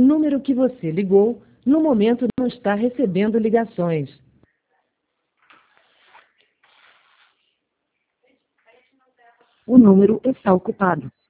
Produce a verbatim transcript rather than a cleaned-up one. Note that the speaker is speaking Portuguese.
número que você ligou, no momento não está recebendo ligações. O número está ocupado.